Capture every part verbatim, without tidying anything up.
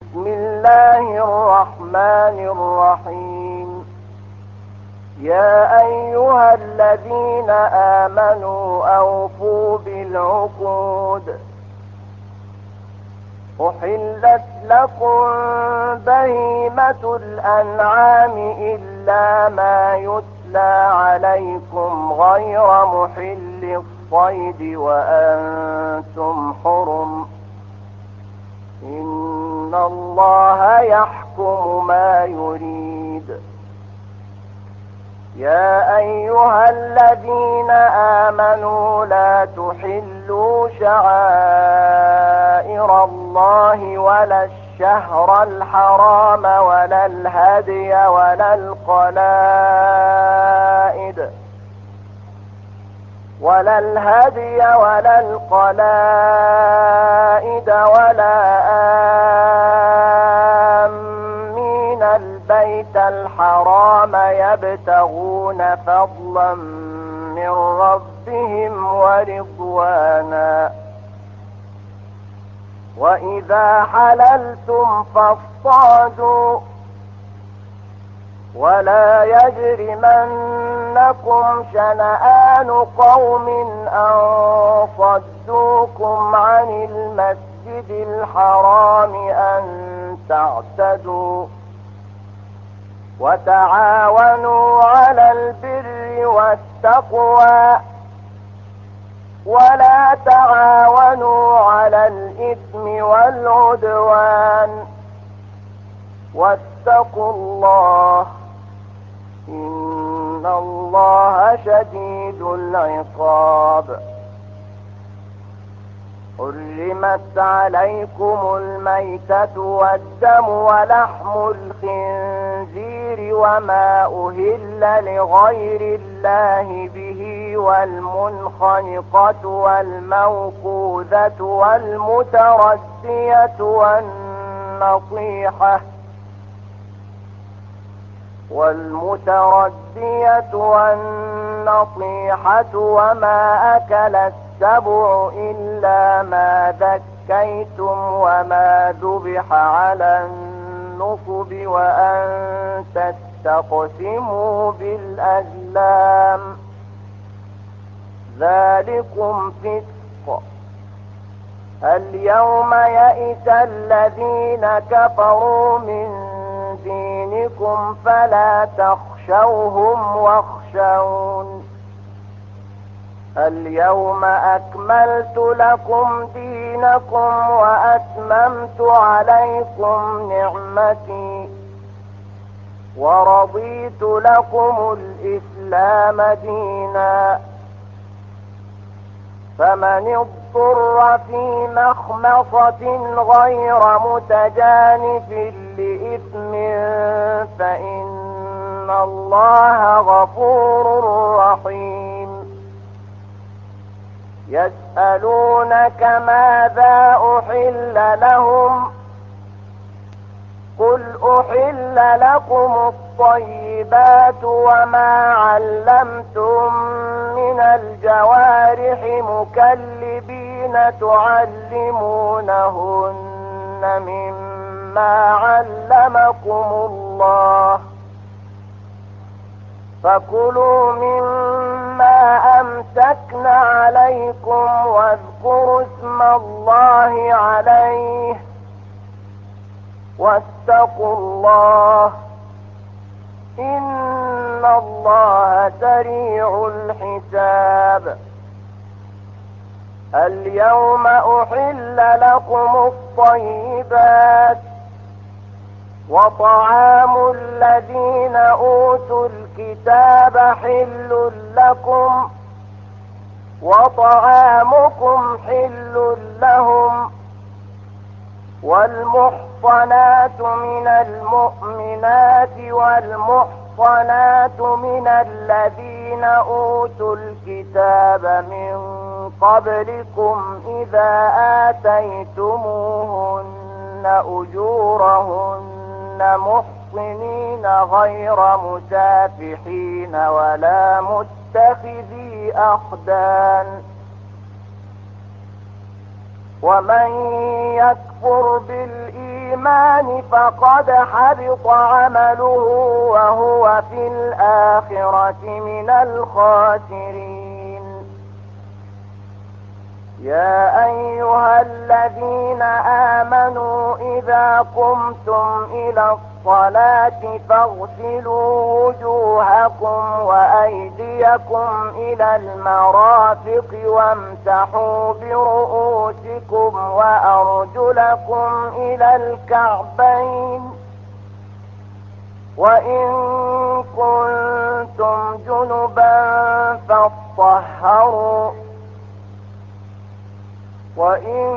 بسم الله الرحمن الرحيم. يا أيها الذين آمنوا أوفوا بالعقود. أحلت لكم بهيمة الأنعام إلا ما يتلى عليكم غير محل الصيد وأنتم حرم. إن الله يحكم ما يريد. يا أيها الذين آمنوا لا تحلوا شعائر الله ولا الشهر الحرام ولا الهدي ولا القلائد ولا الهدي ولا القلائد ولا آمين البيت الحرام يبتغون فضلا من ربهم ورضوانا. وإذا حللتم فاصطادوا ولا يجرمنكم شنآن قوم أن صدوكم عن المسجد الحرام أن تعتدوا. وتعاونوا على البر والتقوى ولا تعاونوا على الإثم والعدوان. واتقوا الله إن الله شديد العقاب. حرمت عليكم الميتة والدم ولحم الخنزير وما أهل لغير الله به والمنخنقة والموقوذة والمتردية والنطيحة والمتردية والنطيحة وما أكل السبع إلا ما ذكيتم وما ذبح على النصب وأن تستقسموا بالأزلام ذلكم فسق. اليوم يئس الذين كفروا من دينكم فلا تخشوهم واخشون. اليوم أكملت لكم دينكم وأتممت عليكم نعمتي ورضيت لكم الإسلام دينا. فمن اضطر في مخمصة غير متجانف لإثم فإن الله غفور رحيم. يسألونك ماذا أحل لهم قل أحل لكم الطيبات وما علمتم من الجوارح مكلبين تعلمونهن مما علمكم الله فكلوا مما أمسكن عليكم واذكروا اسم الله عليه واتقوا الله إن الله سريع الحساب. اليوم أحل لكم الطيبات وطعام الذين أوتوا الكتاب حل لكم وطعامكم حل لهم. والمحصنات من المؤمنات والمحصنات من الذين أوتوا الكتاب من قبلكم إذا آتيتموهن أجورهن محصنين غير مسافحين ولا متخذي أخدان. ومن يكفر بالإيمان بالإيمان فقد حبط عمله وهو في الآخرة من الخاسرين. يا أيها الذين آمنوا إذا قمتم إلى الصلاة فاغسلوا وجوهكم وأيديكم إلى المرافق وامسحوا برؤوسكم وأرجلكم إلى الكعبين، وإن كنتم جنبا فاطهروا، وإن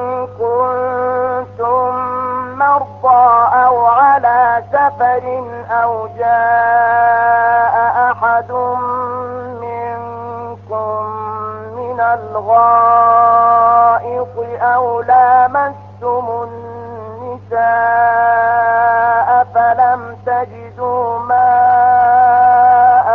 كنتم مرضى أو على سفر أو جاء أحد منكم من الغائط أو لامستم النساء فلم تجدوا ماء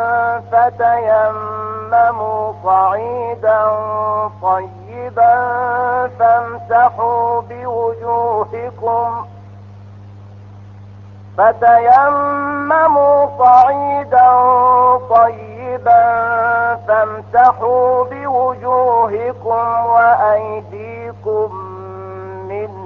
فتيمموا صعيدا طيبا فامسحوا بوجوهكم فتيمموا صعيدا طيبا فامسحوا بوجوهكم وأيديكم منه،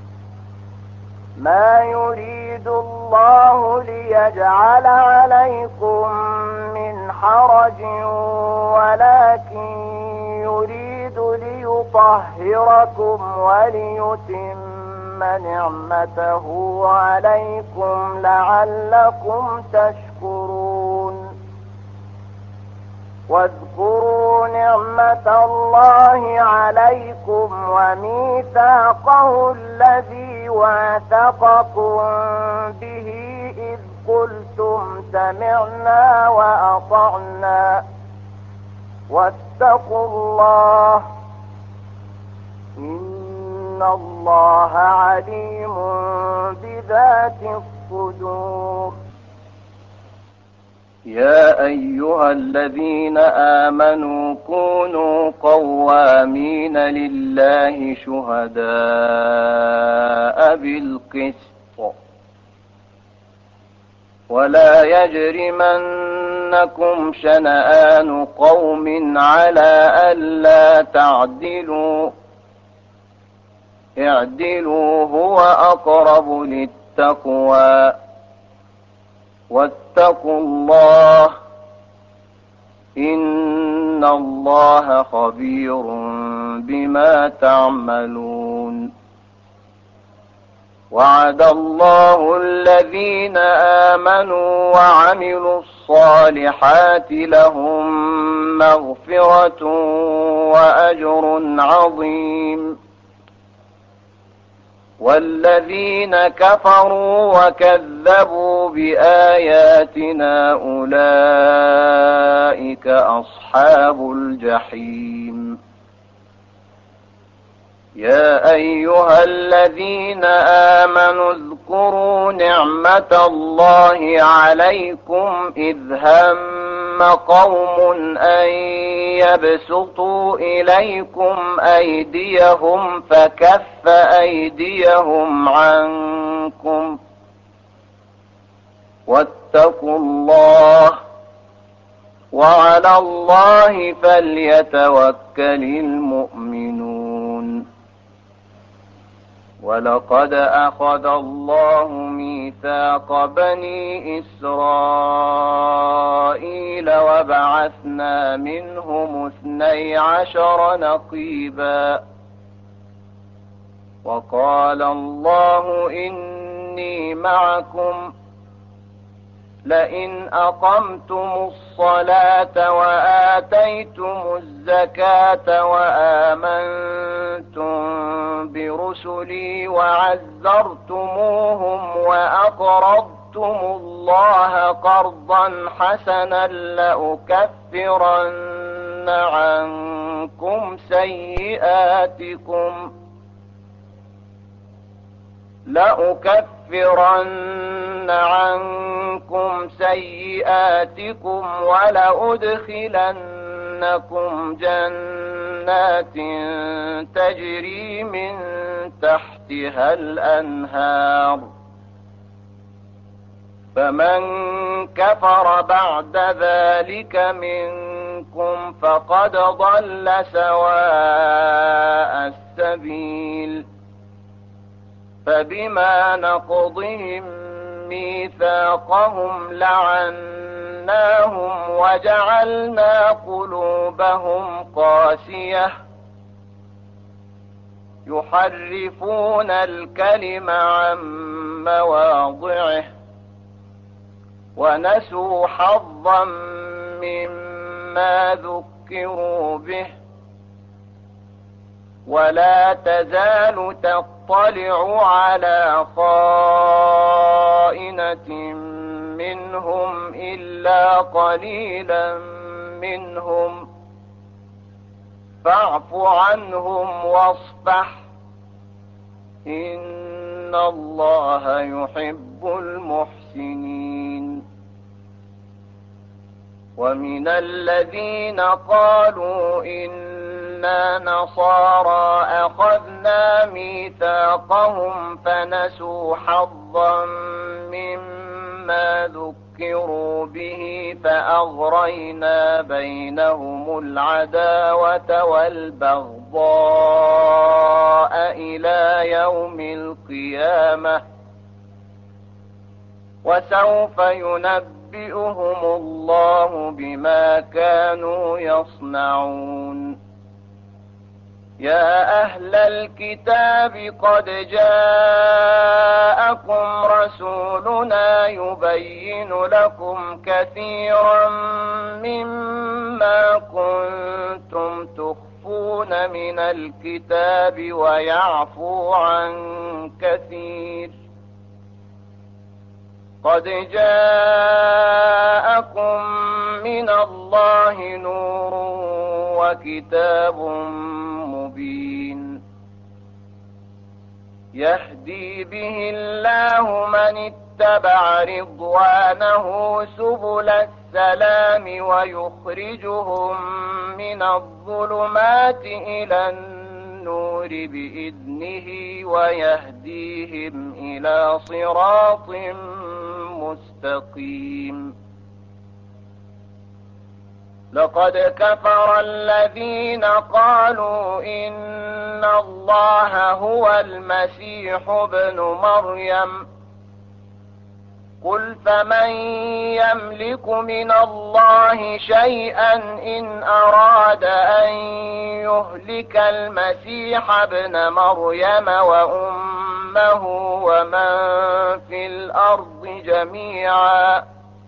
ما يريد الله ليجعل عليكم من حرج ولكن يريد ليطهركم وليتم نعمته عليكم لعلكم تشكرون. واذكروا نعمة الله عليكم وميثاقه الذي واثقكم به إذ قلتم سمعنا وأطعنا واتقوا الله إن الله عليم بذات الصدور. يا أيها الذين آمنوا كونوا قوامين لله شهداء بالقسط ولا يجرمنكم شنآن قوم على ألا تعدلوا اعدلوا هو أقرب للتقوى واتقوا الله إن الله خبير بما تعملون. وعد الله الذين آمنوا وعملوا الصالحات لهم مغفرة وأجر عظيم. والذين كفروا وكذبوا بآياتنا أولئك أصحاب الجحيم. يا أيها الذين آمنوا اذكروا نعمة الله عليكم إذ هم قوم أن يبسطوا إليكم أيديهم فكف أيديهم عنكم واتقوا الله وعلى الله فليتوكل المؤمنون. ولقد أخذ الله ميثاق بني إسرائيل وبعثنا منهم اثني عشر نقيبا وقال الله إني معكم لئن أقمتم الصلاة وآتيتم الزكاة وآمنتم برسلي وعزرتموهم وأقرضتم الله قرضا حسنا لأكفرن عنكم سيئاتكم لأكفرن عنكم سيئاتكم ولأدخلنكم جنات تجري من تحت تحتها الأنهار. فمن كفر بعد ذلك منكم فقد ضل سواء السبيل. فبما نقضهم ميثاقهم لعناهم وجعلنا قلوبهم قاسية يحرفون الكلم عن مواضعه ونسوا حظا مما ذكروا به. ولا تزال تطلع على خائنة منهم إلا قليلا منهم فاعف عنهم واصفح إن الله يحب المحسنين. ومن الذين قالوا إنا نصارى أخذنا ميثاقهم فنسوا حظا مما ذكروا به فأغرينا بينهم العداوة والبغضاء إلى يوم القيامة وسوف ينبئهم الله بما كانوا يصنعون. يا أهل الكتاب قد جاءكم رسولنا يبين لكم كثيرا مما كنتم تخفون من الكتاب ويعفو عن كثير. قد جاءكم من الله نور وكتاب مبين يهدي به الله من اتبع رضوانه سبل السلام ويخرجهم من الظلمات إلى النور بإذنه ويهديهم إلى صراط مستقيم. لقد كفر الذين قالوا إن الله هو المسيح ابن مريم قل فمن يملك من الله شيئا إن أراد أن يهلك المسيح ابن مريم وأمه ومن في الأرض جميعا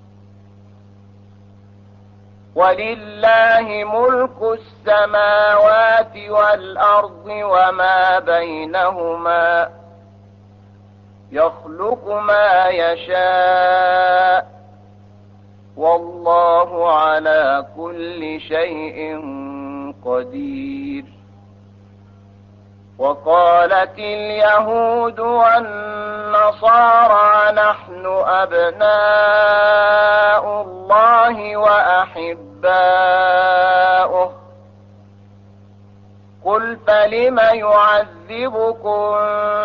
ولله ملك السماوات والأرض وما بينهما يخلق ما يشاء والله على كل شيء قدير. وقالت اليهود والنصارى نحن أبناء الله وأحباؤه قل فلم يعذبكم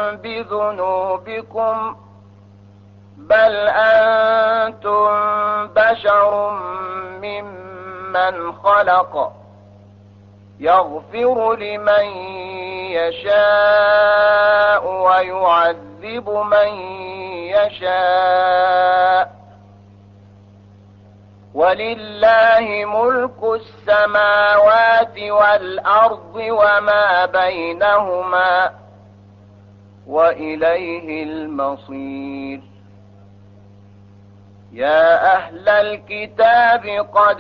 بذنوبكم بل أنتم بشر ممن خلق يغفر لمن يشاء ويعذب من يشاء ولله ملك السماوات والأرض وما بينهما وإليه المصير. يا أهل الكتاب قد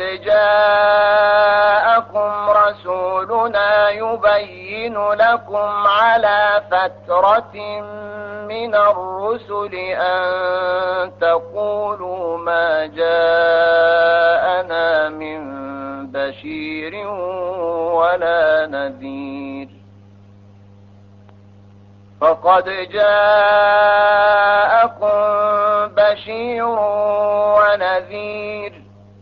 جاءكم رسولنا يبين لكم على فترة من الرسل أن تقولوا ما جاءنا من بشير ولا نذير فقد جاءكم بشير ونذير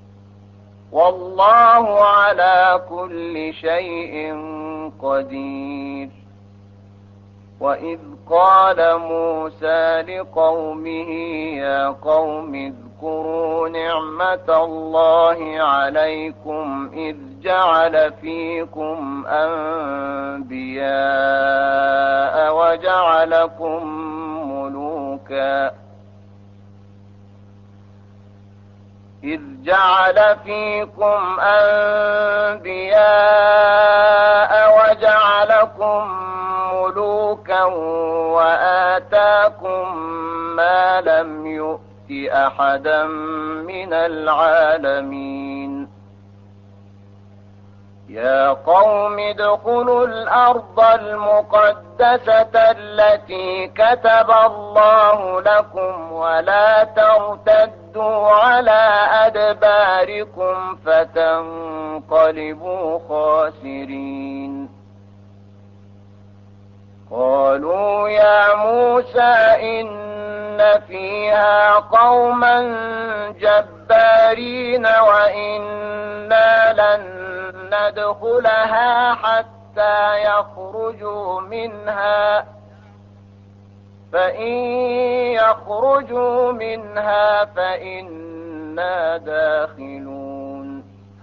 والله على كل شيء قدير. وإذ قال موسى لقومه يا قوم اذكروا نعمة الله عليكم إذ جعل فيكم أنبياء وجعلكم ملوكا إذ جعل فيكم أنبياء وجعلكم ملوكا وآتاكم ما لم يؤت أحدا من العالمين يا قوم ادخلوا الأرض المقدسة التي كتب الله لكم ولا ترتدوا على أدباركم فتنقلبوا خاسرين قالوا يا موسى إن فيها قوما جبارين وإنا لن ندخلها حتى يخرجوا منها فإن يخرجوا منها فإنا داخلون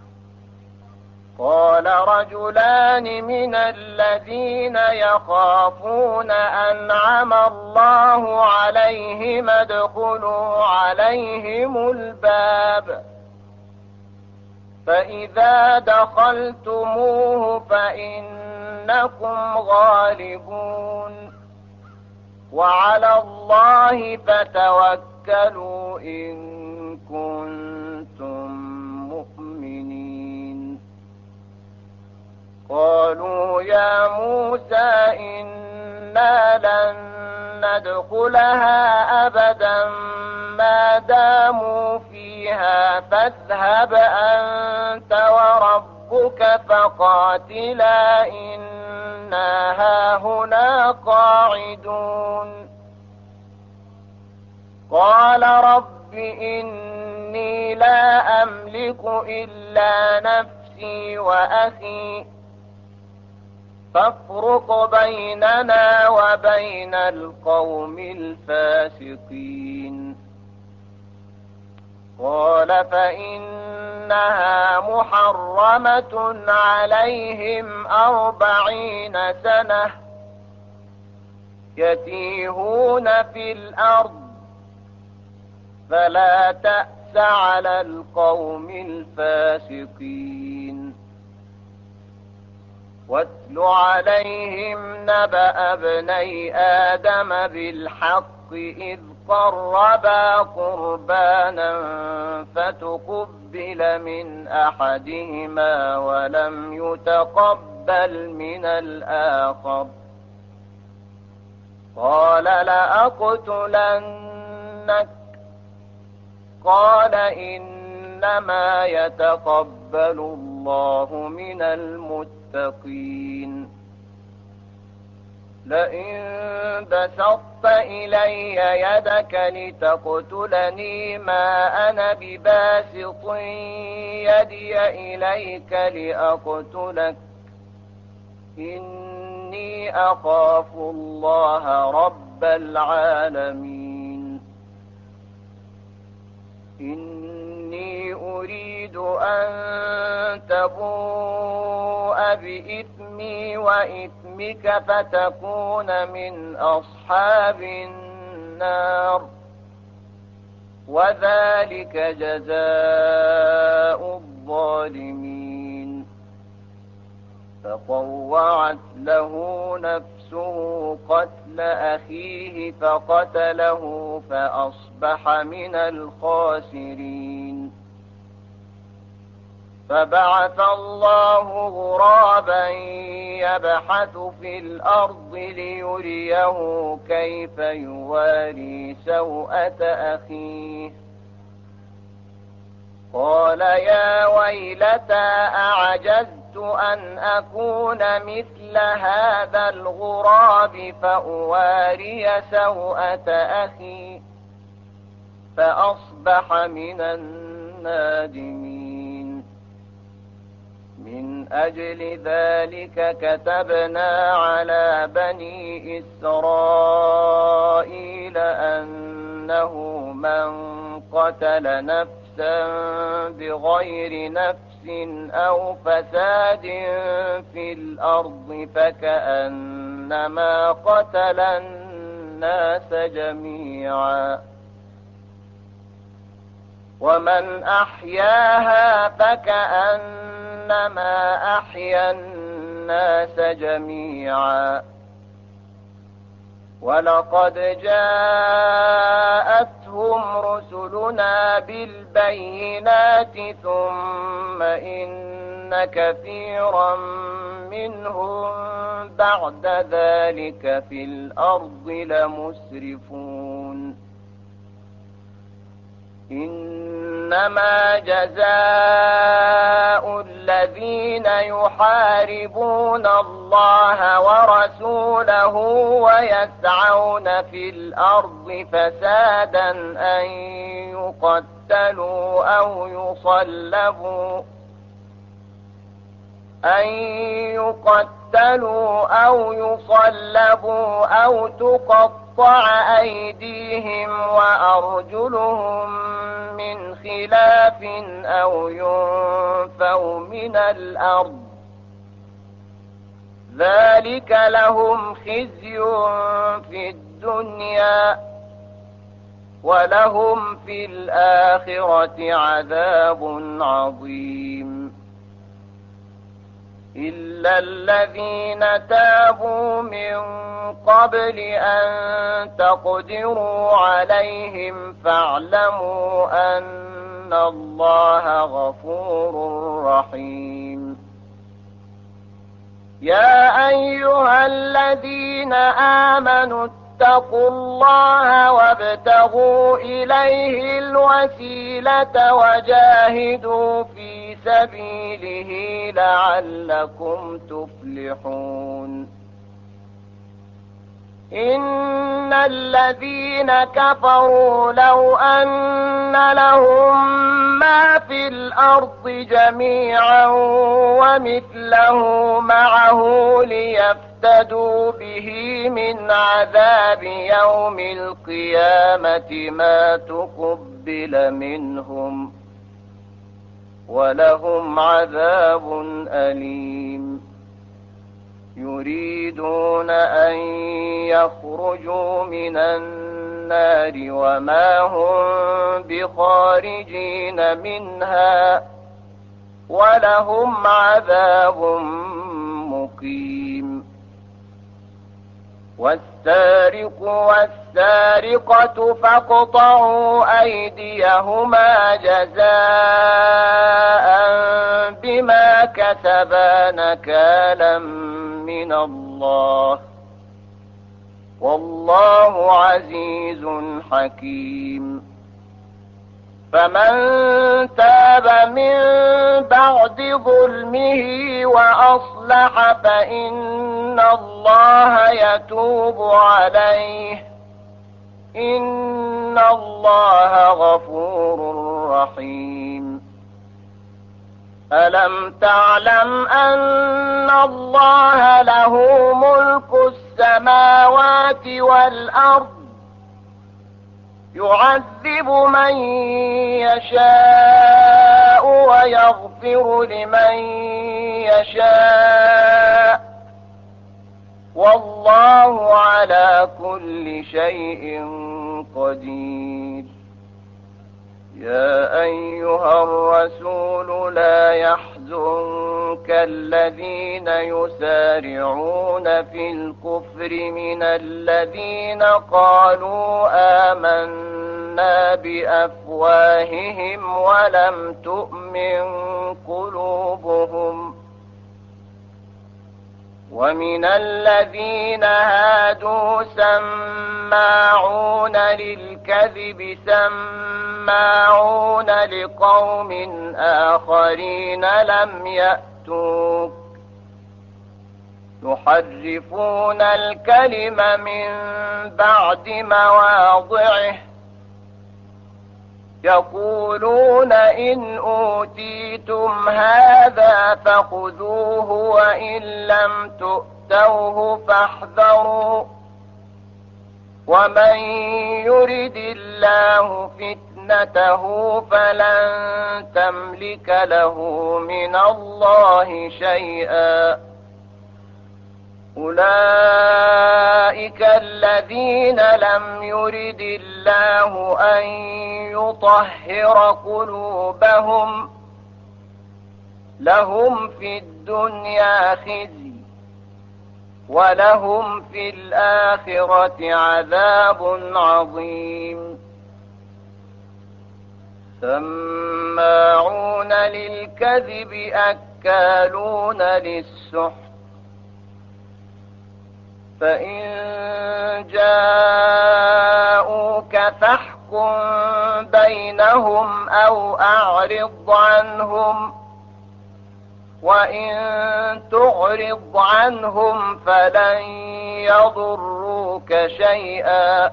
قال رجلان من الذين يخافون أنعم الله عليهم ادخلوا عليهم الباب فإذا دخلتموه فإنكم غالبون وعلى الله فتوكلوا إن كنتم مؤمنين قالوا يا موسى إنا لن ندخلها أبدا ما داموا فيها فاذهب أنت وربك فقاتلا إنا هاهنا قاعدون قال رب إني لا أملك إلا نفسي وأخي فافرق بيننا وبين القوم الفاسقين قال فإنها محرمة عليهم أربعين سنة يتيهون في الأرض فلا تأس على القوم الفاسقين واتل عليهم نبأ ابني آدم بالحق إذ قربا قربانا فتقبل من أحدهما ولم يتقبل من الآخر قال لأقتلنك قال إنما يتقبل الله من المتقين لئن بسطت إلي يدك لتقتلني ما أنا بباسط يدي إليك لأقتلك إني أخاف الله رب العالمين إني أريد أن تبوء بإثمي وإثمك فتكون من أصحاب النار وذلك جزاء الظالمين فطوعت له نفسه قتل أخيه فقتله فأصبح من الخاسرين فبعث الله غرابا يبحث في الأرض ليريه كيف يواري سوءة أخيه قال يا ويلتى أعجزت أن أكون مثل هذا الغراب فأواري سوءة أخي فأصبح من النادمين من أجل ذلك كتبنا على بني إسرائيل أنه من قتل نفسا بغير نفس أو فساد في الأرض فكأنما قتل الناس جميعا ومن أحياها فكأنما أحيا الناس جميعا ولقد جاءتهم رسلنا بالبينات ثم إن كثيرا منهم بعد ذلك في الأرض لمسرفون إنما جزاء الذين يحاربون الله ورسوله ويسعون في الأرض فسادا أن يقتلوا أو يصلبوا أن يقتلوا أو يصلبوا أو تقطع أيديهم وأرجلهم من خلاف أو ينفوا من الأرض ذلك لهم خزي في الدنيا ولهم في الآخرة عذاب عظيم إلا الذين تابوا من قبل أن تقدروا عليهم فاعلموا أن الله غفور رحيم يا أيها الذين آمنوا اتقوا الله وابتغوا إليه الوسيلة وجاهدوا في سبيله لعلكم تفلحون إن الذين كفروا لو أن لهم ما في الأرض جميعا ومثله معه ليفتدوا به من عذاب يوم القيامة ما تقبل منهم ولهم عذاب أليم يريدون أن يخرجوا من النار وما هم بخارجين منها ولهم عذاب مقيم والسارق والسارقة فاقطعوا أيديهما جزاء بما كسبا نكالا من الله والله عزيز حكيم فمن تاب من بعد ظلمه وأصلح فإن الله يتوب عليه إن الله غفور رحيم ألم تعلم أن الله له ملك السماوات والأرض يعذب من يشاء ويغفر لمن يشاء والله على كل شيء قدير يا أيها الرسول لا يحزنك الذين يسارعون في الكفر من الذين قالوا آمنا بأفواههم ولم تؤمن قلوبهم ومن الذين هادوا سماعون للكذب سماعون لقوم آخرين لم يأتوك يحرفون الكلم من بعد مواضعه يقول يقولون إن أوتيتم هذا فخذوه وإن لم تؤتوه فاحذروا ومن يرد الله فتنته فلن تملك له من الله شيئا أولئك الذين لم يرد الله أن يطهر قلوبهم لهم في الدنيا خزي ولهم في الآخرة عذاب عظيم سماعون للكذب أكالون للسحت فإن جاءوك فاحكم بينهم أو أعرض عنهم وإن تعرض عنهم فلن يضروك شيئا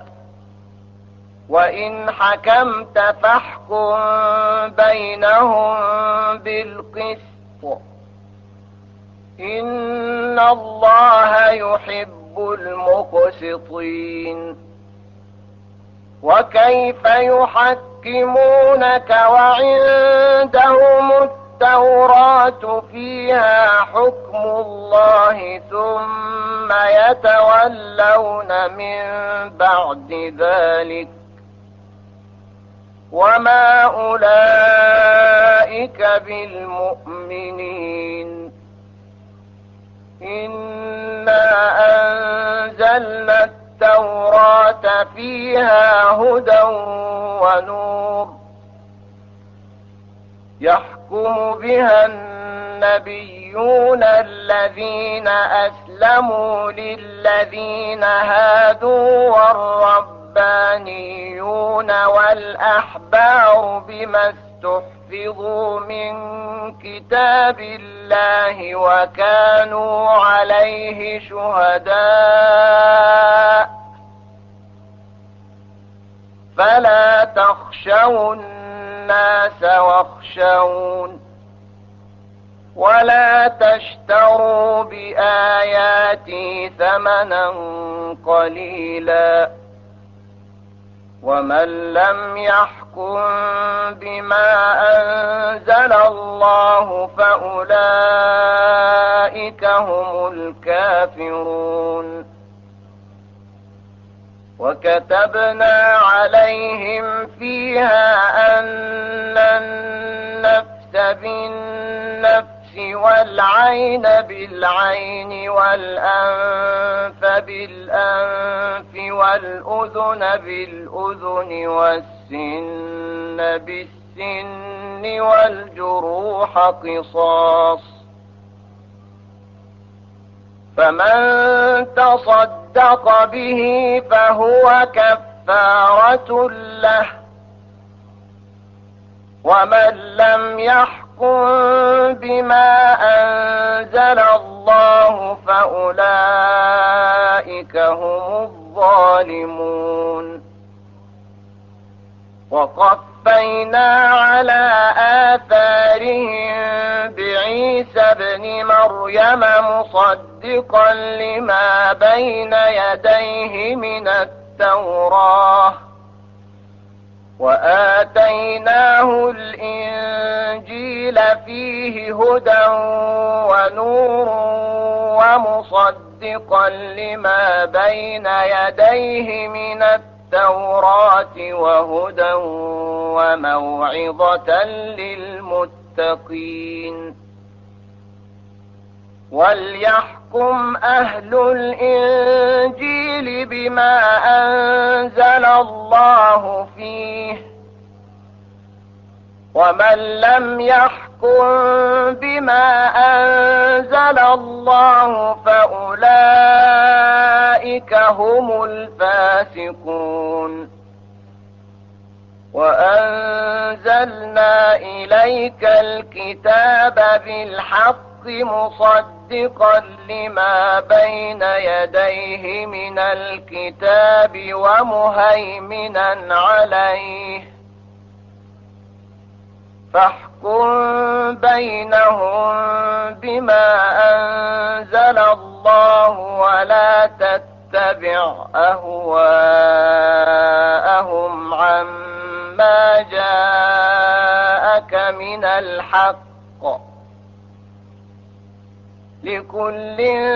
وإن حكمت فاحكم بينهم بالقسط إن الله يحب المقسطين وكيف يحكمونك وعندهم التوراة فيها حكم الله ثم يتولون من بعد ذلك وما أولئك بالمؤمنين إنا أنزلنا التوراة فيها هدى ونور يحكم بها النبيون الذين أسلموا للذين هادوا والربانيون والأحبار بما استحفظوا من كتاب الله وكانوا عليه شهداء فلا تخشوا الناس واخشون ولا تشتروا بآياتي ثمنا قليلا ومن لم يحكم بما أنزل الله فأولئك هم الكافرون وكتبنا عليهم فيها أن النفس بالنفس والعين بالعين والأنف بالأنف والأذن بالأذن والسن بالسن والجروح قصاص فمن تصدق به فهو كفارة له ومن لم يحكم بما أنزل الله فأولئك هم الظالمون وقفينا على آثارهم بعيسى ابن مريم مصدقا لما بين يديه من التوراة وآتيناه الإنجيل فيه هدى ونور ومصدقا لما بين يديه من التوراة وهدى وموعظة للمتقين وليحكم أهل الإنجيل بما أنزل الله فيه ومن لم يحكم بما أنزل الله فأولئك هم الفاسقون وأنزلنا إليك الكتاب بالحق مصدقا لما بين يديه من الكتاب ومهيمنا عليه فاحكم بينهم بما أنزل الله ولا تتبع أهواءهم عما جاءك من الحق، لكل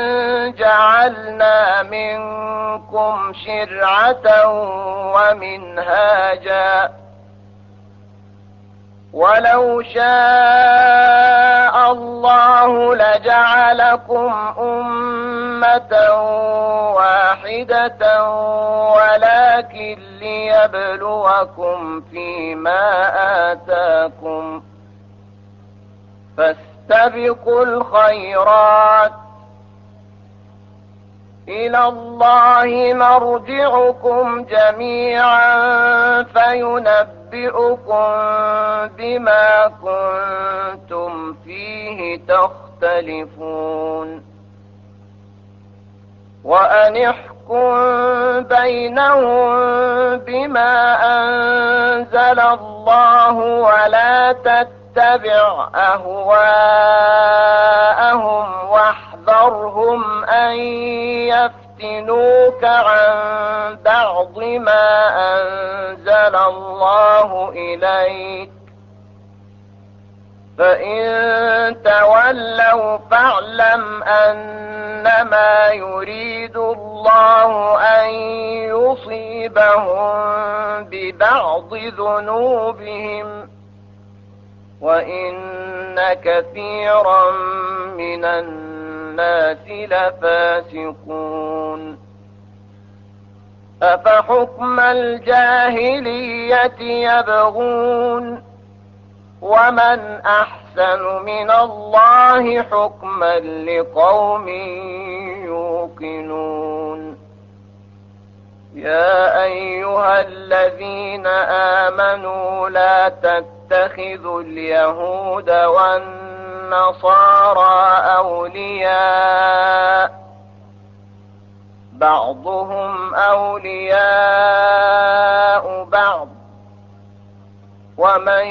جعلنا منكم شرعة ومنهاجا، ولو شاء الله لجعلكم أمة واحدة ولكن ليبلوكم فيما آتاكم، فاستبقوا الخيرات، إلى الله مرجعكم جميعا فينبئكم بما كنتم فيه تختلفون. وأن احكم بينهم بما أنزل الله ولا تتبع أهواءهم واحذرهم أن يفتنوك عن بعض ما أنزل الله إليك، فإن تولوا فاعلم أنما يريد الله أن يصيبهم ببعض ذنوبهم، وإن كثيرا من الناس لفاسقون. أفحكم الجاهلية يبغون ومن أحسن من الله حكما لقوم يوقنون. يا أيها الذين آمنوا لا تتخذوا اليهود والنصارى أولياء، بعضهم أولياء بعض، ومن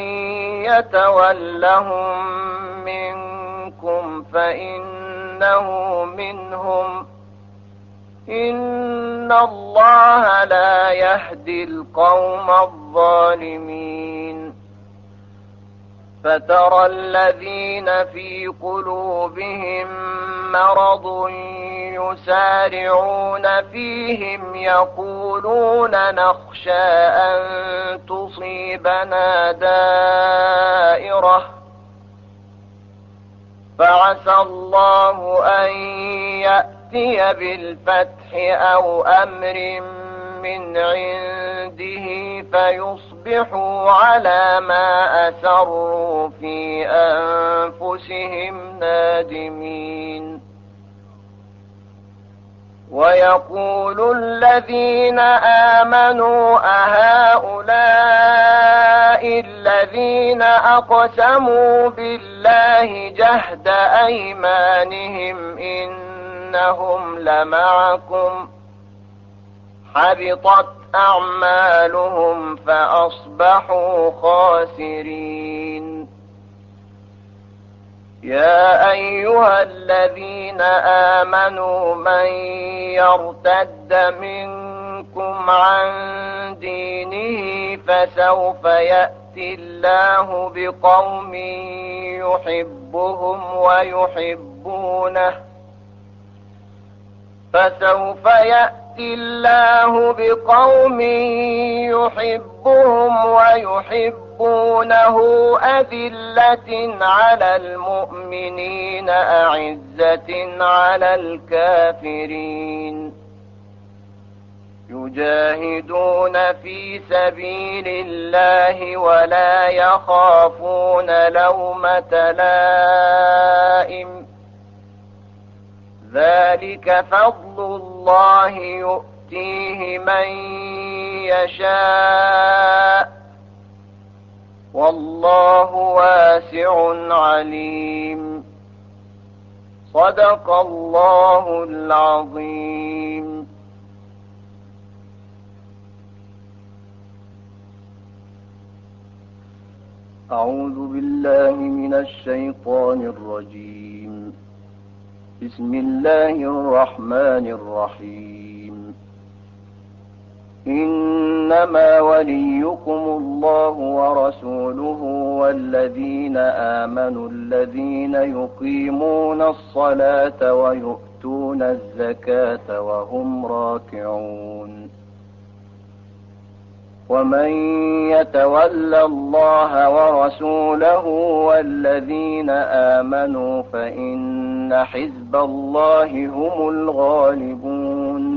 يتولهم منكم فإنه منهم، إن الله لا يهدي القوم الظالمين. فترى الذين في قلوبهم مرض يسارعون فيهم يقولون نخشى أن تصيبنا دائرة، فعسى الله أن يأتي بالفتح أو أمر من عنده فيصبحوا على ما أسروا في أنفسهم نادمين. ويقول الذين آمنوا أهؤلاء الذين أقسموا بالله جهد أيمانهم إنهم لمعكم، حبطت أعمالهم فأصبحوا خاسرين. يا أيها الذين آمنوا من يرتد منكم عن دينه فسوف يأتي الله بقوم يحبهم ويحبونه فسوف يأتي الله بقوم يحبهم ويحبونه أذلة على المؤمنين أعزة على الكافرين، يجاهدون في سبيل الله ولا يخافون لومة لائم، ذلك فضل الله يؤتيه من يشاء، والله واسع عليم. صدق الله العظيم. أعوذ بالله من الشيطان الرجيم. بسم الله الرحمن الرحيم. إنما وليكم الله ورسوله والذين آمنوا الذين يقيمون الصلاة ويؤتون الزكاة وهم راكعون. ومن يتول الله ورسوله والذين آمنوا فإن حزب الله هم الغالبون.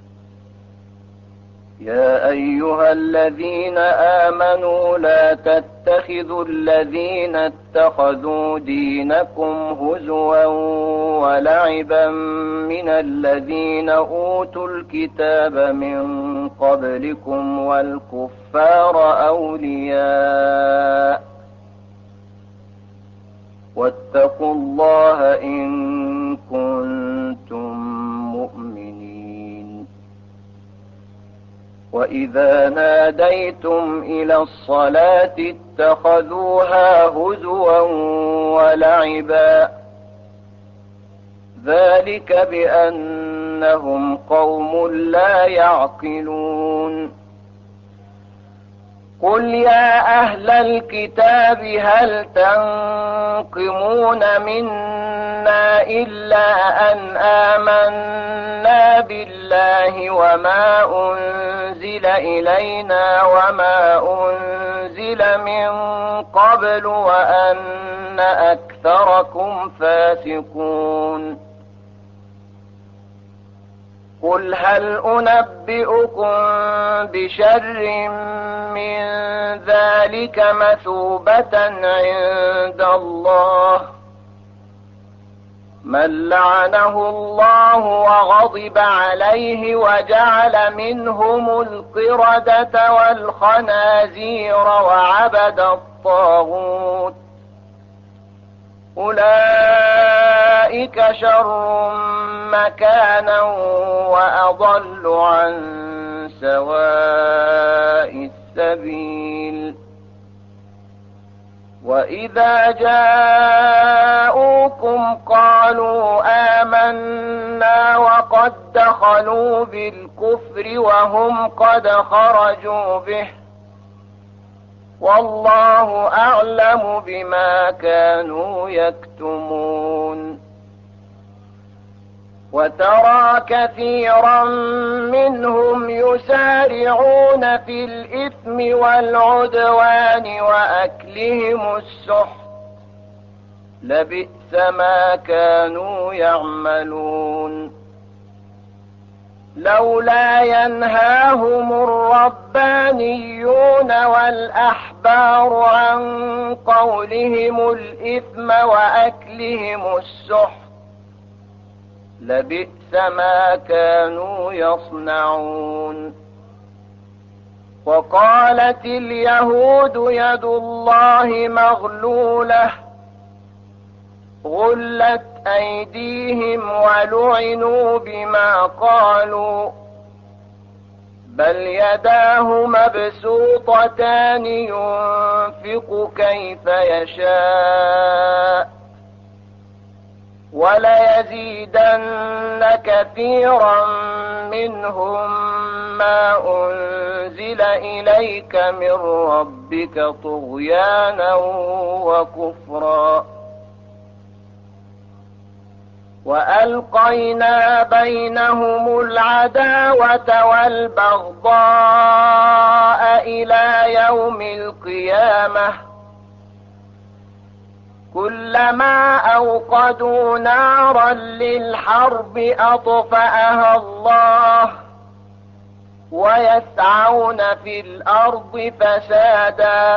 يا أيها الذين آمنوا لا تتخذوا الذين اتخذوا دينكم هزوا ولعبا من الذين أوتوا الكتاب من قبلكم والكفار أولياء واتقوا الله إن كنتم مؤمنين. وإذا ناديتم إلى الصلاة اتخذوها هزوا ولعبا ذلك بأنهم قوم لا يعقلون. قل يا أهل الكتاب هل تنقمون منا إلا أن آمنا بالله وما أنزل إلينا وما أنزل من قبل وأن أكثركم فاسقون. قل هل أنبئكم بشر من ذلك مثوبة عند الله من لعنه الله وغضب عليه وجعل منهم القردة والخنازير وعبد الطاغوت أولئك شر مكانا وأضل عن سواء السبيل. وإذا جاءوكم قالوا آمنا وقد دخلوا بالكفر وهم قد خرجوا به والله أعلم بما كانوا يكتمون. وترى كثيرا منهم يسارعون في الإثم والعدوان وأكلهم السحت لبئس ما كانوا يعملون. لولا ينهاهم الربانيون والأحبار عن قولهم الإثم وأكلهم السحت لبئس ما كانوا يصنعون. وقالت اليهود يد الله مغلولة غلت أيديهم ولعنوا بما قالوا بل يداه مبسوطتان ينفق كيف يشاء وليزيدن كثيرا منهم ما أنزل إليك من ربك طغيانا وكفرا. وألقينا بينهم العداوة والبغضاء إلى يوم القيامة كلما أوقدوا نارا للحرب أطفأها الله ويسعون في الأرض فسادا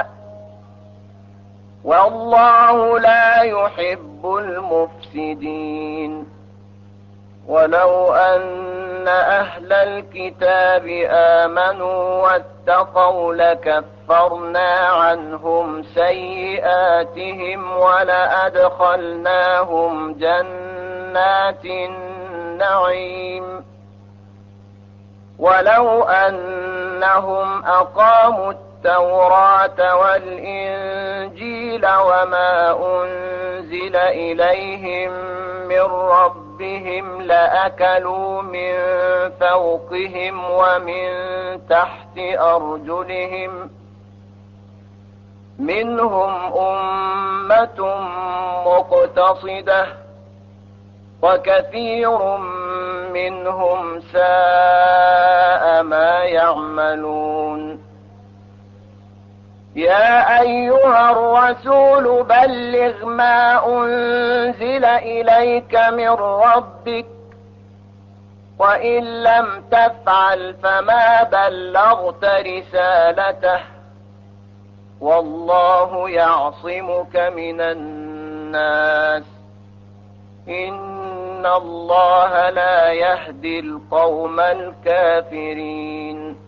والله لا يحب المفسدين. ولو أن أهل الكتاب آمنوا واتقوا لكفرنا عنهم سيئاتهم ولأدخلناهم جنات النعيم. ولو أن أنهم أقاموا التوراة والإنجيل وما أنزل إليهم من ربهم لأكلوا من فوقهم ومن تحت أرجلهم منهم أمة مقتصدة وكثير منهم ساء ما يعملون. يا أيها الرسول بلغ ما أنزل إليك من ربك وإن لم تفعل فما بلغت رسالته والله يعصمك من الناس إن الله لا يهدي القوم الكافرين.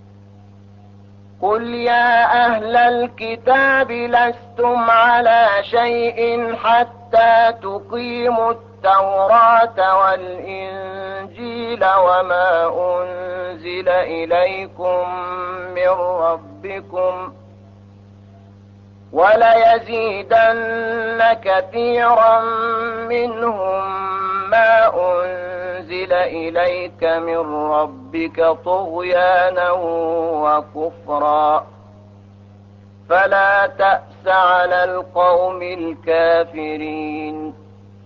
قل يا أهل الكتاب لستم على شيء حتى تقيموا التوراة والإنجيل وما أنزل إليكم من ربكم وليزيدن كثيرا منهم ما أنزل إليك من ربك طغيانا وكفرا فلا تأس على القوم الكافرين.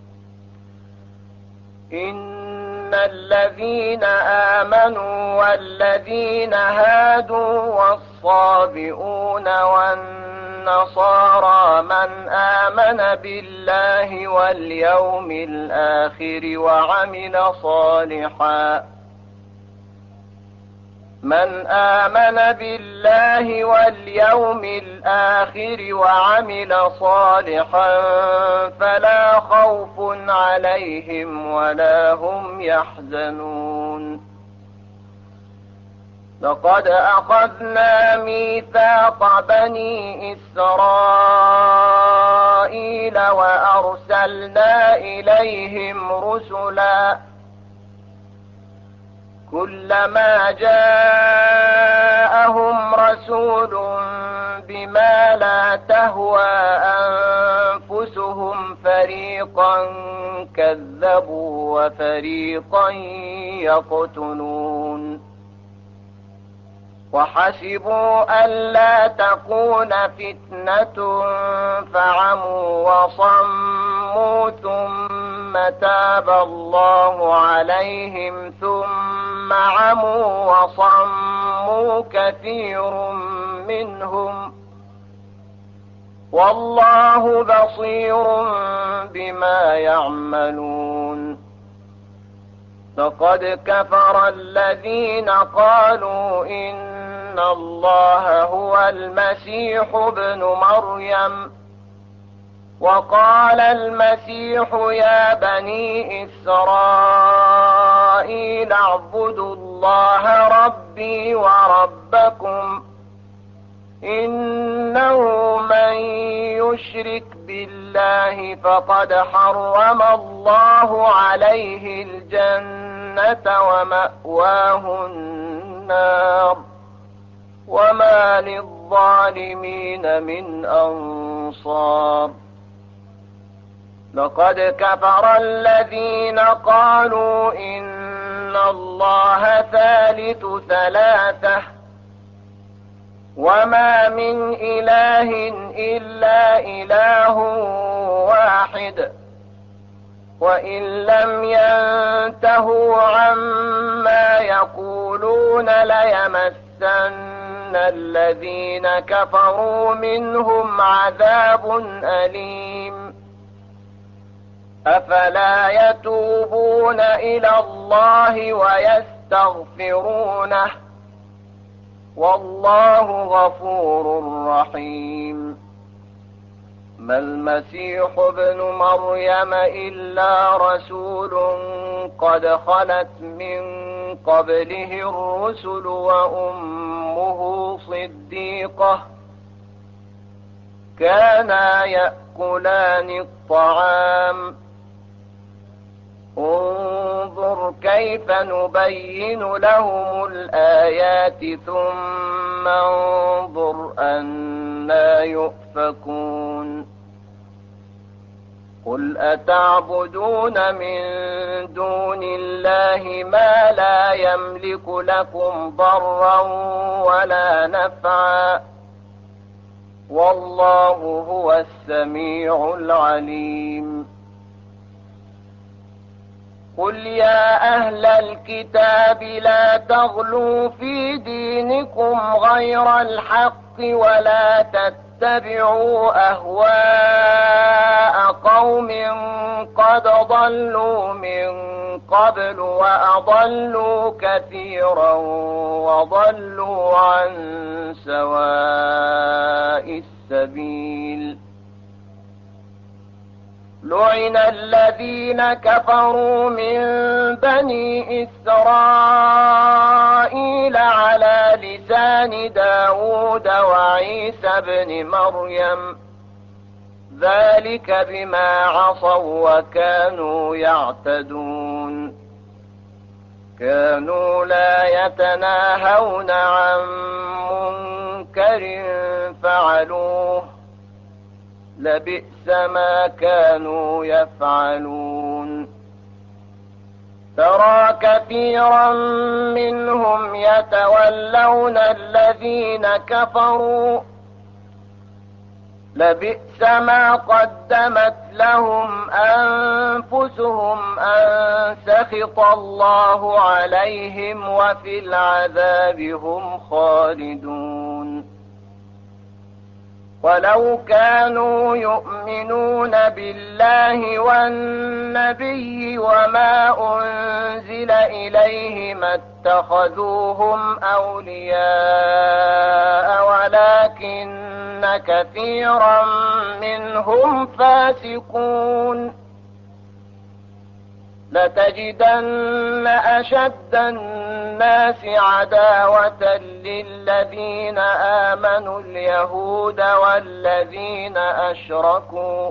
إن الذين آمنوا والذين هادوا والصابئون والنصارى من آمن بالله واليوم الآخر وعمل صالحا من آمن بالله واليوم الآخر وعمل صالحا فلا خوف عليهم ولا هم يحزنون. لقد أخذنا ميثاق بني إسرائيل وأرسلنا إليهم رسلا كلما جاءهم رسول بما لا تهوى أنفسهم فريقا كذبوا وفريقا يقتلون. وحسبوا ألا تكون فتنة فعموا وصموا ثم تاب الله عليهم ثم عموا وصموا كثير منهم والله بصير بما يعملون. لقد كفر الذين قالوا إن الله هو المسيح ابن مريم وقال المسيح يا بني إسرائيل اعبدوا الله ربي وربكم إنه من يشرك بالله فقد حرم الله عليه الجنة ومأواه النار وما للظالمين من أنصار. لقد كفر الذين قالوا إن الله ثالث ثلاثة وما من إله إلا إله واحد وإن لم ينتهوا عما يقولون ليمسن الذين كفروا منهم عذاب أليم. أفلا يتوبون إلى الله ويستغفرونه والله غفور رحيم. ما المسيح ابن مريم إلا رسول قد خلت من قبله الرسل وأمه صديقة كانا يأكلان الطعام انظر كيف نبين لهم الآيات ثم انظر أنى يؤفكون قل أتعبدون من دون الله ما لا يملك لكم ضرا ولا نفعا والله هو السميع العليم قل يا أهل الكتاب لا تغلوا في دينكم غير الحق ولا تتبعوا أهواء قوم قد ضلوا من قبل وأضلوا كثيرا وضلوا عن سواء السبيل لعن الذين كفروا من بني إسرائيل على لسان داود وعيسى بن مريم ذلك بما عصوا وكانوا يعتدون كانوا لا يتناهون عن منكر فعلوه لبئس ما كانوا يفعلون ترى كثيرا منهم يتولون الذين كفروا لبئس ما قدمت لهم أنفسهم أن سخط الله عليهم وفي العذاب هم خالدون ولو كانوا يؤمنون بالله والنبي وما أنزل إليه ما اتخذوهم أولياء ولكن كثيرا منهم فاسقون لتجدن أشد الناس عداوة للذين آمنوا اليهود والذين أشركوا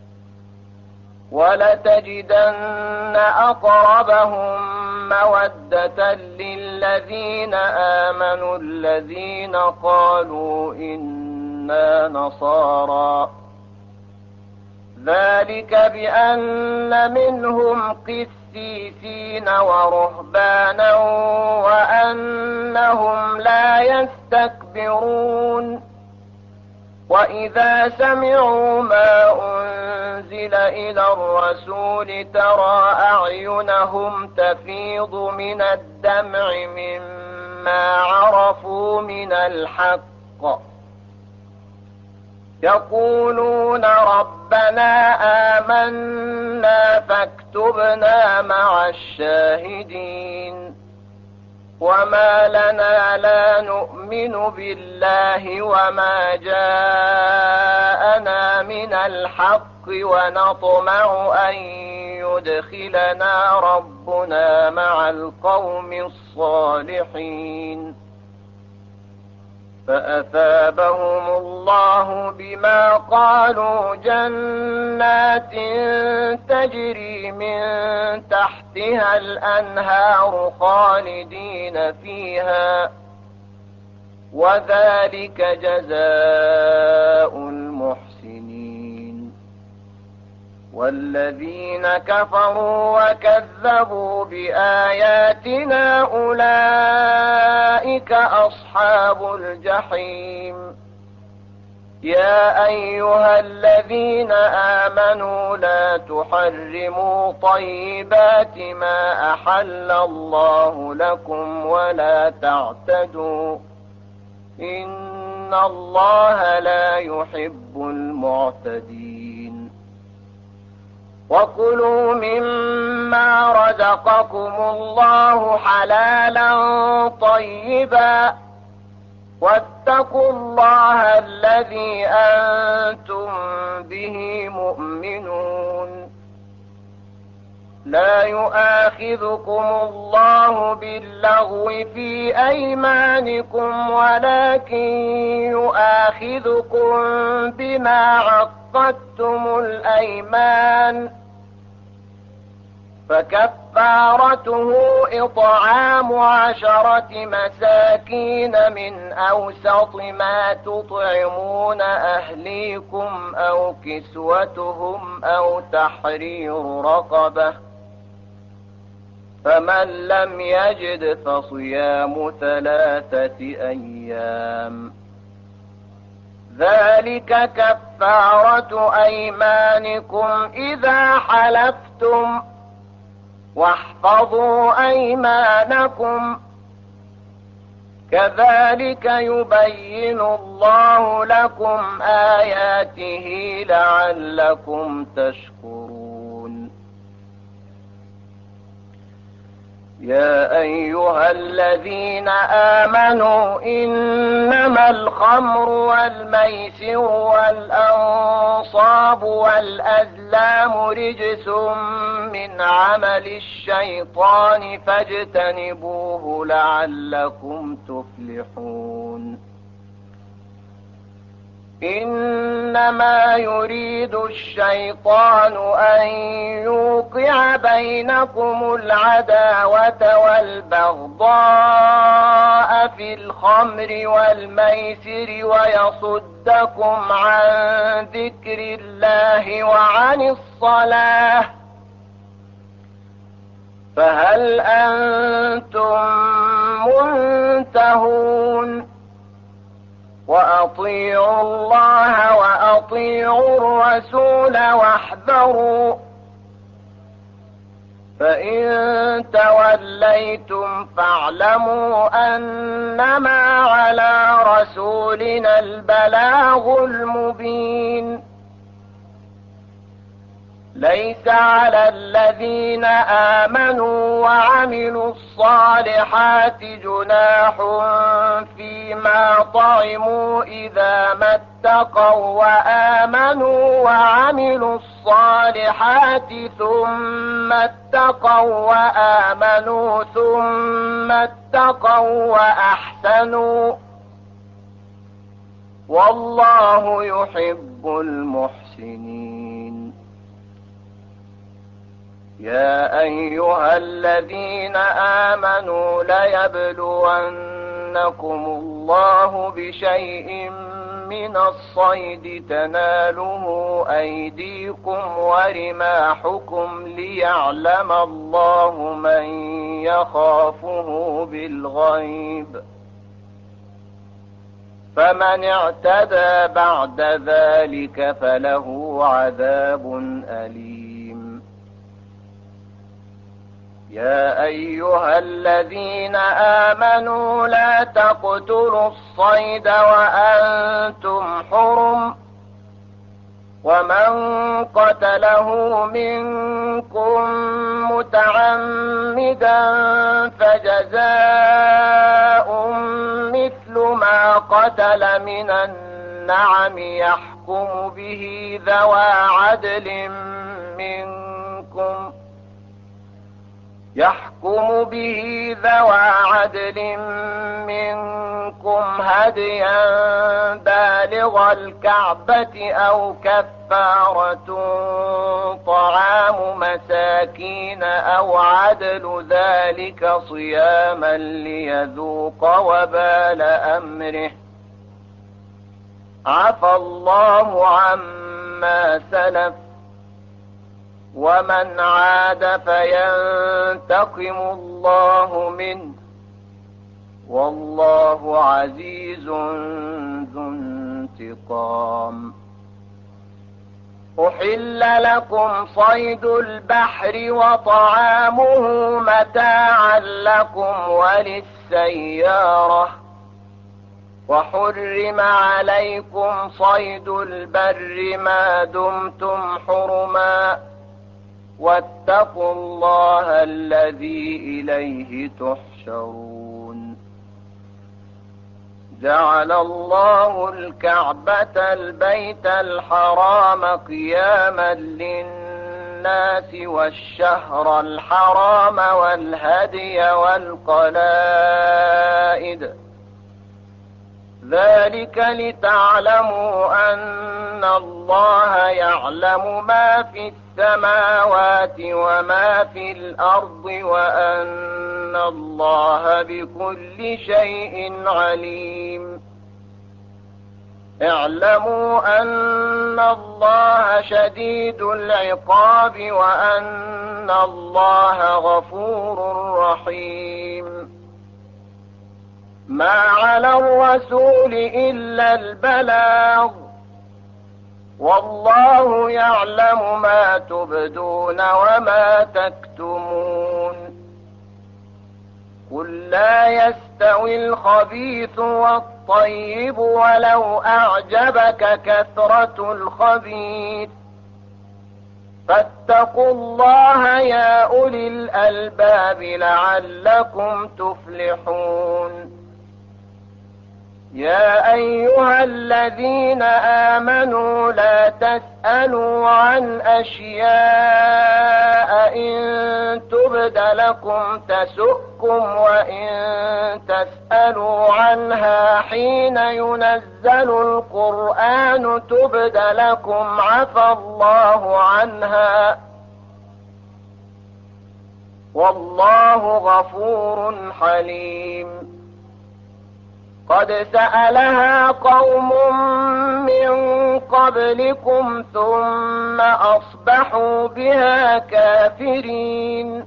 ولتجدن أقربهم مودة للذين آمنوا الذين قالوا إنا نصارى ذلك بأن منهم قسيسين ورهبانا وأنهم لا يستكبرون وإذا سمعوا ما أنزل إلى الرسول ترى أعينهم تفيض من الدمع مما عرفوا من الحق يقولون ربنا آمنا فاكتبنا مع الشاهدين وما لنا لا نؤمن بالله وما جاءنا من الحق ونطمع أن يدخلنا ربنا مع القوم الصالحين فأثابهم الله بما قالوا جنات تجري من تحتها الأنهار خالدين فيها وذلك جزاء المحسنين والذين كفروا وكذبوا بآياتنا أولئك أصحاب الجحيم يا أيها الذين آمنوا لا تحرموا طيبات ما أحل الله لكم ولا تعتدوا إن الله لا يحب المعتدين وكلوا مما رزقكم الله حلالا طيبا واتقوا الله الذي أنتم به مؤمنون لا يؤاخذكم الله باللغو في أيمانكم ولكن يؤاخذكم بما عقدتم الأيمان فكفارته إطعام عشرة مساكين من أوسط ما تطعمون أهليكم أو كسوتهم أو تحرير رقبة، فمن لم يجد فصيام ثلاثة أيام، ذلك كفارة أيمانكم إذا حلفتم، واحفظوا أيمانكم، كذلك يبين الله لكم آياته لعلكم تشكرون. يا أيها الذين آمنوا إنما الخمر والميسر والأنصاب والأزلام رجس من عمل الشيطان فاجتنبوه لعلكم تفلحون. إنما يريد الشيطان أن يوقع بينكم العداوة والبغضاء في الخمر والميسر ويصدكم عن ذكر الله وعن الصلاة، فهل أنتم منتهون؟ وأطيعوا الله وأطيعوا الرسول واحذروا، فإن توليتم فاعلموا أنما على رسولنا البلاغ المبين. ليس على الذين آمنوا وعملوا الصالحات جناح فيما طعموا إذا ما اتقوا وآمنوا وعملوا الصالحات ثم اتقوا وآمنوا ثم اتقوا وأحسنوا، والله يحب المحسنين. يا أيها الذين آمنوا ليبلونكم الله بشيء من الصيد تناله أيديكم ورماحكم ليعلم الله من يخافه بالغيب، فمن اعتدى بعد ذلك فله عذاب أليم. يا أيها الذين آمنوا لا تقتلوا الصيد وأنتم حرم، ومن قتله منكم متعمدا فجزاء مثل ما قتل من النعم يحكم به ذوى عدل منكم يحكم به ذوى عدل منكم هديا بالغ الكعبة أو كفارة طعام مساكين أو عدل ذلك صياما ليذوق وبال أمره، عفى الله عما سلف، ومن عاد فينتقم الله منه، والله عزيز ذو انتقام. أحل لكم صيد البحر وطعامه متاعا لكم وللسيارة، وحرم عليكم صيد البر ما دمتم حرما، واتقوا الله الذي إليه تحشرون. جعل الله الكعبة البيت الحرام قياما للناس والشهر الحرام والهدي والقلائد، ذلك لتعلموا أن الله يعلم ما في السماوات وما في الأرض وأن الله بكل شيء عليم. اعلموا أن الله شديد العقاب وأن الله غفور رحيم. ما على الرسول إلا البلاغ والله يعلم ما تبدون وما تكتمون. قل لا يستوي الخبيث والطيب ولو أعجبك كثرة الخبيث فاتقوا الله يا أولي الألباب لعلكم تفلحون. يا أيها الذين آمنوا لا تسألوا عن أشياء إن تبد لكم تسؤكم وإن تسألوا عنها حين ينزل القرآن تبد لكم عفى الله عنها والله غفور حليم. قد سألها قوم من قبلكم ثم أصبحوا بها كافرين.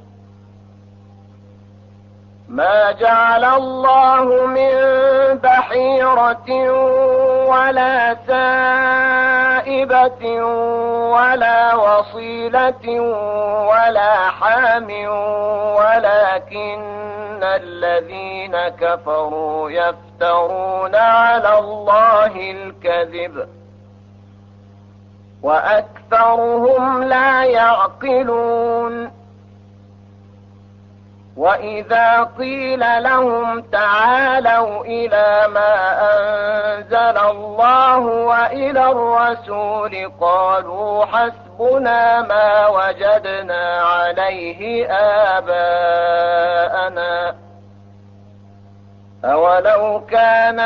ما جعل الله من بحيرة ولا سائبة ولا وصيلة ولا حام ولكن الذين كفروا يفترون على الله الكذب وأكثرهم لا يعقلون. وإذا قيل لهم تعالوا إلى ما أنزل الله وإلى الرسول قالوا حسبنا ما وجدنا عليه آباءنا أولو كان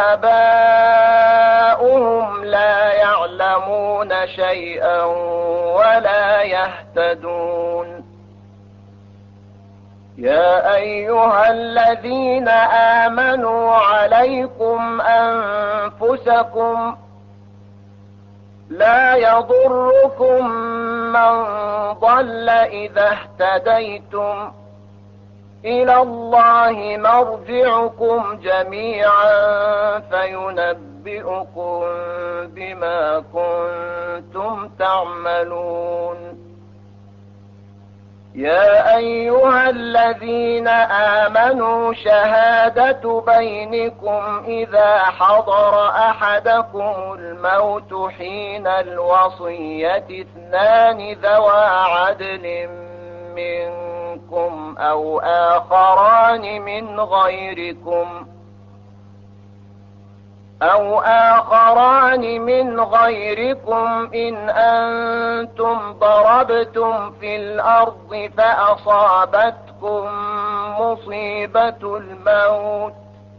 آباؤهم لا يعلمون شيئا ولا يهتدون. يا أيها الذين آمنوا عليكم أنفسكم لا يضركم من ضل إذا اهتديتم إلى الله مرجعكم جميعا فينبئكم بما كنتم تعملون. يا أيها الذين آمنوا شهادة بينكم إذا حضر أحدكم الموت حين الوصية اثنان ذوى عدل منكم أو آخران من غيركم أو آخران من غيركم إن أنتم ضربتم في الأرض فأصابتكم مصيبة الموت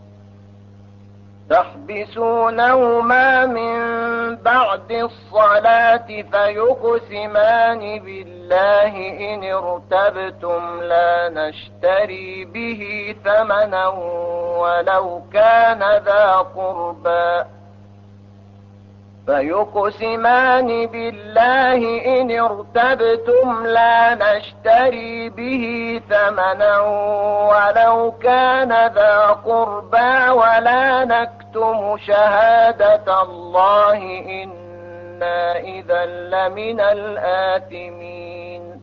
تحبسونهما من بعد الصلاة فيقسمان بالله إن ارتبتم لا نشتري به ثمنا ولو كان ذا قربى فيقسمان بالله إن ارتبتم لا نشتري به ثمنا ولو كان ذا قربى ولا نكتم شهادة الله إنا إذا لمن الآثمين.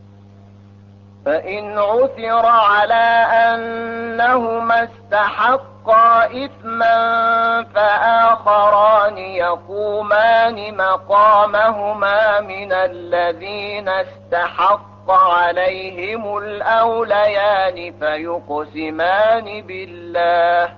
فإن عثر على أنهما استحقا إثما فآخران يقومان مقامهما من الذين استحق عليهم الأوليان فيقسمان بالله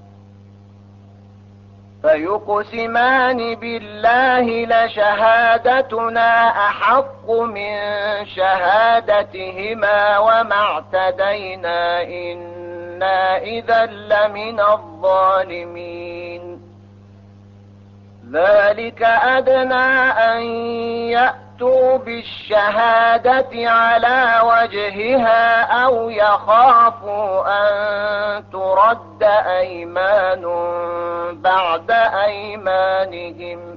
فيقسمان بالله لشهادتنا أحق من شهادتهما وما اعتدينا إنا إذا لمن الظالمين. ذلك أدنى أن يأتوا بالشهادة على وجهها أو يخافوا أن ترد أيمان بعد أيمانهم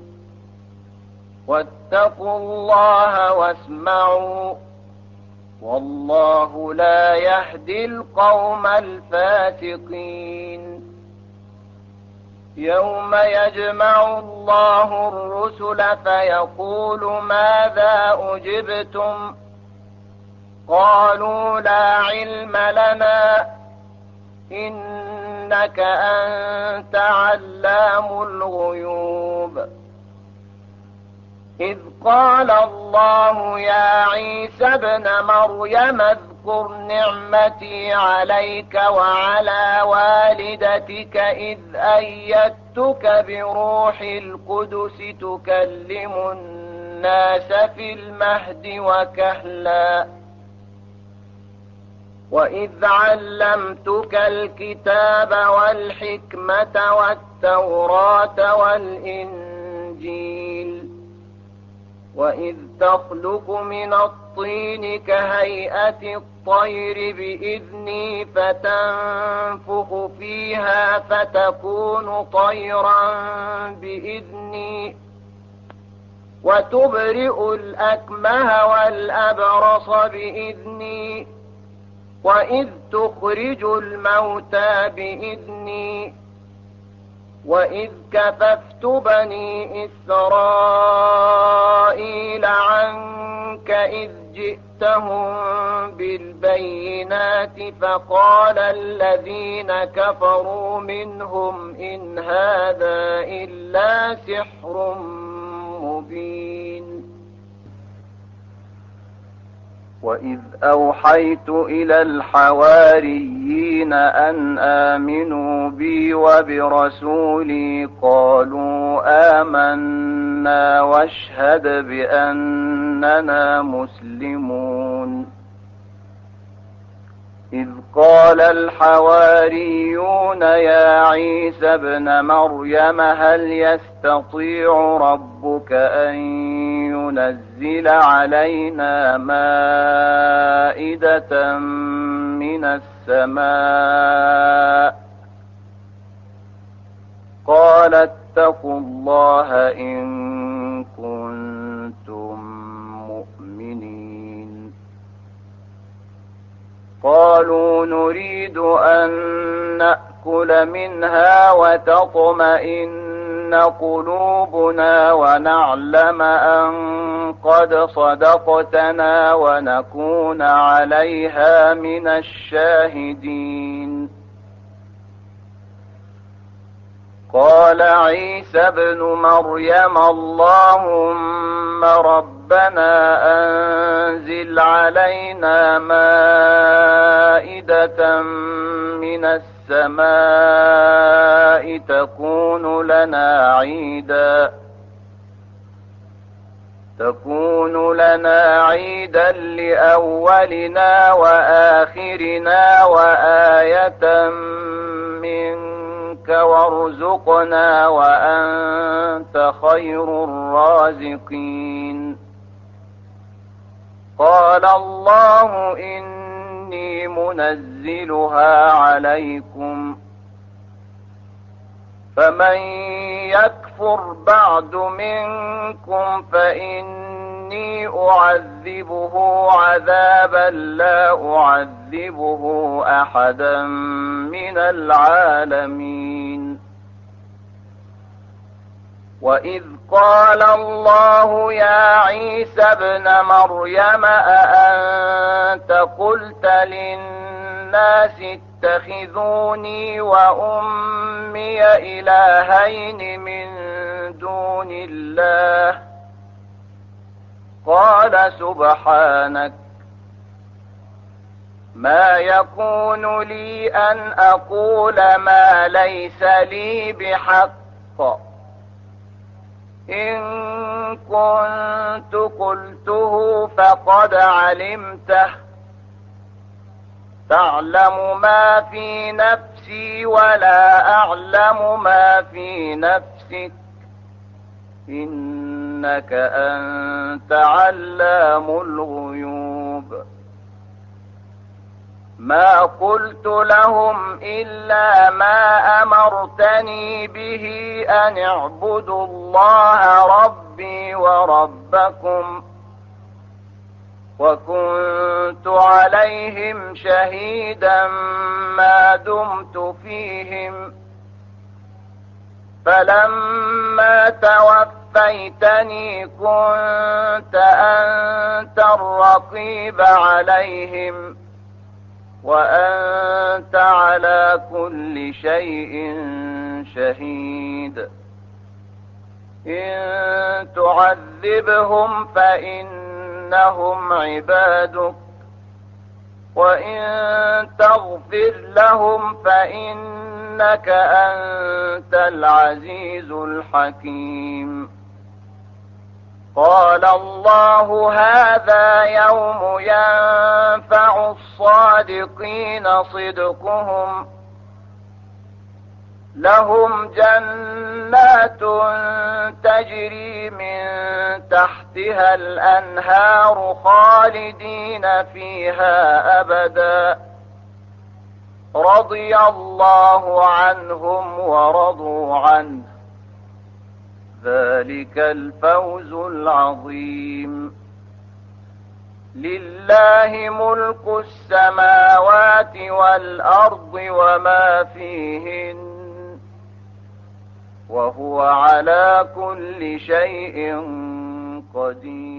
واتقوا الله واسمعوا والله لا يهدي القوم الفاسقين يوم يجمع الله الرسل فيقول ماذا أجبتم قالوا لا علم لنا إنك أنت علام الغيوب إذ قال الله يا عيسى ابن مريم اذكر نعمتي عليك وعلى والدتك إذ أيدتك بروح القدس تكلم الناس في المهد وكهلا وإذ علمتك الكتاب والحكمة والتوراة والإنجيل وإذ تخلق من الطين كهيئة الطير بإذني فتنفخ فيها فتكون طيرا بإذني وتبرئ الأكمه والأبرص بإذني وإذ تخرج الموتى بإذني وإذ كففت بني إسرائيل عنك إذ جئتهم بالبينات فقال الذين كفروا منهم إن هذا إلا سحر مبين وإذ أوحيت إلى الحواريين أن آمنوا بي وبرسولي قالوا آمنا واشهد بأننا مسلمون إذ قال الحواريون يا عيسى ابن مريم هل يستطيع ربك أن ينزل علينا مائدة من السماء قال اتقوا الله إن كنتم مؤمنين قالوا نريد أن نأكل منها وتطمئن قلوبنا ونعلم أن قد صدقتنا ونكون عليها من الشاهدين قال عيسى ابن مريم اللهم ربنا أنزل علينا مائدة من السماء تكون لنا عيدا تكون لنا عيدا لأولنا وآخرنا وآية منك وارزقنا وأنت خير الرازقين قال الله إني منزلها عليكم فمن يكفر بعد منكم فإني أعذبه عذابا لا أعذبه أحدا من العالمين وإذ قال الله يا عيسى ابن مريم أأنت قلت للناس اتخذوني وأمي إلهين من دون الله قال سبحانك ما يكون لي أن أقول ما ليس لي بحق إن كنت قلته فقد علمته تعلم ما في نفسي ولا أعلم ما في نفسك إنك أنت علام الغيوب ما قلت لهم إلا ما أمرتني به أن اعبدوا الله ربي وربكم وكنت عليهم شهيدا ما دمت فيهم فلما توفيتني كنت أنت الرقيب عليهم وأنت على كل شيء شهيد إن تعذبهم فإنهم عبادك وإن تغفر لهم فإنك أنت العزيز الحكيم قال الله هذا يوم ينفع الصادقين صدقهم لهم جنات تجري من تحتها الأنهار خالدين فيها أبدا رضي الله عنهم ورضوا عنه ذلك الفوز العظيم لله ملك السماوات والأرض وما فيهن وهو على كل شيء قدير